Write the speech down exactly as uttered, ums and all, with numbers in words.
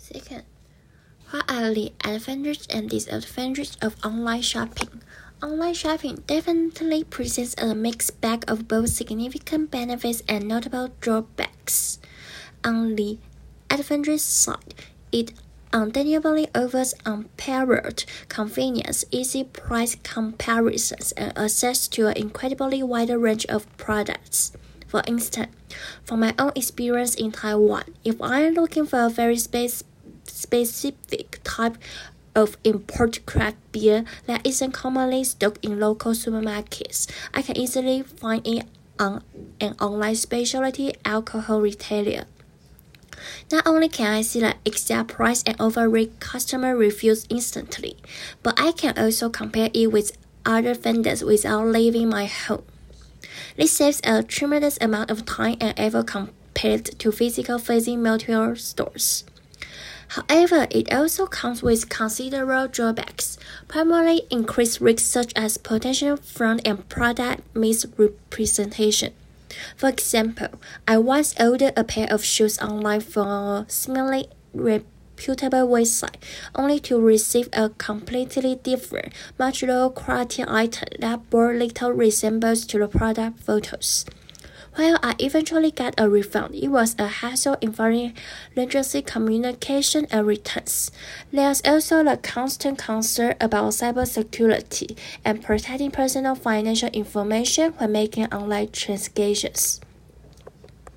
Second, what are the advantages and disadvantages of online shopping? Online shopping definitely presents a mixed bag of both significant benefits and notable drawbacks. On the advantage side, it undeniably offers unparalleled convenience, easy price comparisons, and access to an incredibly wide range of products. For instance, from my own experience in Taiwan, if I am looking for a very spe- specific type of import craft beer that isn't commonly stocked in local supermarkets, I can easily find it on an online specialty alcohol retailer. Not only can I see the exact price and overread customer reviews instantly, but I can also compare it with other vendors without leaving my home. This saves a tremendous amount of time and effort compared to physical facing multiple stores. However, it also comes with considerable drawbacks, primarily increased risks such as potential fraud and product misrepresentation. For example, I once ordered a pair of shoes online from a seemingly reputable website, only to receive a completely different, much lower quality item that bore little resemblance to the product photos. While I eventually got a refund, it was a hassle involving emergency communication and returns. There's also the constant concern about cybersecurity and protecting personal financial information when making online transactions.